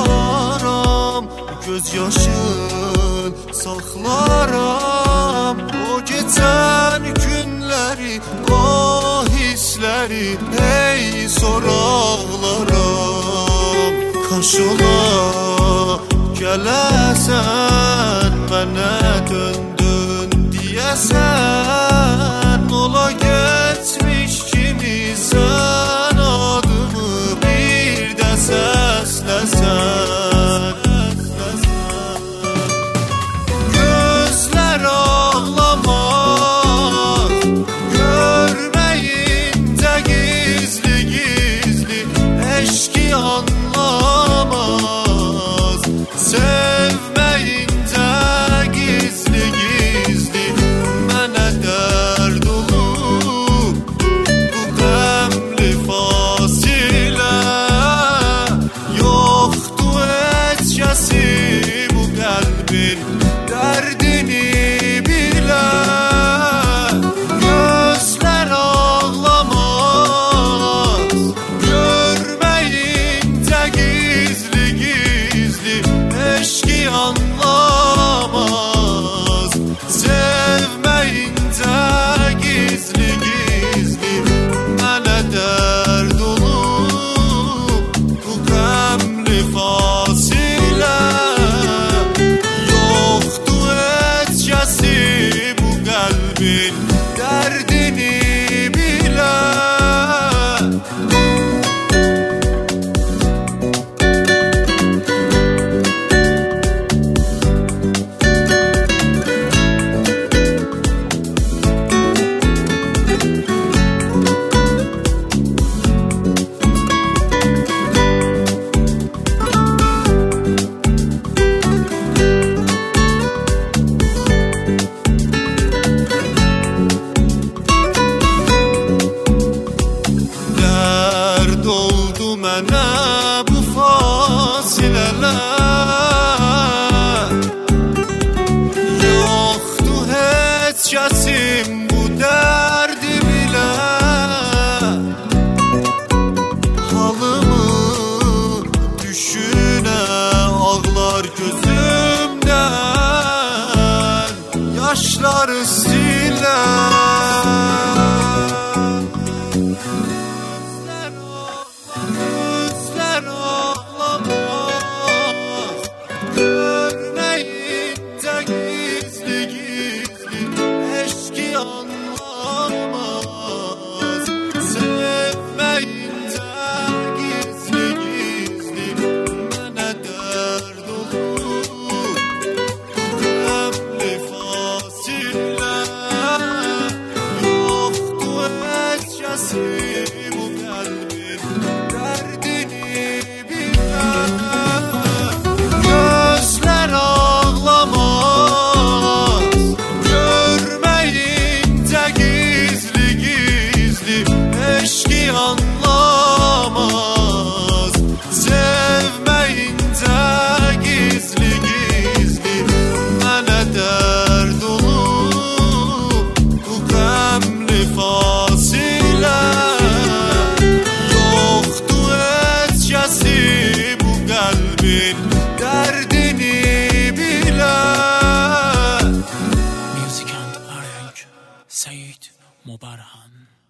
saklaram, göz yaşın saklaram. O geçen günleri, o hisleri hey soraqlaram. Kaş ola gələsən, mənə döndün deyəsən. Ola geçmiş kimi sən adımı bir də səsləsən. Gözlər ağlamaz, görməyində gizli gizli eşki anlamaz. Sevməyində gizli gizli mənə dərd olub bu qəmli fasilə. Yoxdur heç kəsi bu qəlbin dərdini bilə. Gözlər ağlamaz, görməyində gizli gizli eşki anlamaz. Sevməyində gizli gizli mənə dərd olub bu qəmli fasilə. Yoxdur heç kəsi bu qəlbin dərdini bilə. Dərd oldu mənə bu fasilələr. Yoxdur heç kəsim bu dərdi bilə. Halımı düşünə ağlar gözümdən, yaşları silə. Gözlər ağlamaz, görməyində gizli gizli eşki anlamaz. Sevməyində gizli gizli mənə dərd olub qəmli fasilə. Yoxdur heç kəsi bu qəlbin dərdini bilə. Gözlər ağlamaz, görməyində gizli gizli eşki anlamaz. Sevməyində gizli gizli mənə dərd olub bu qəmli fasilə. Yoxdur heç kəsi bu qəlbin dərdini bilə. Music and Arenk, Said Mubarhan.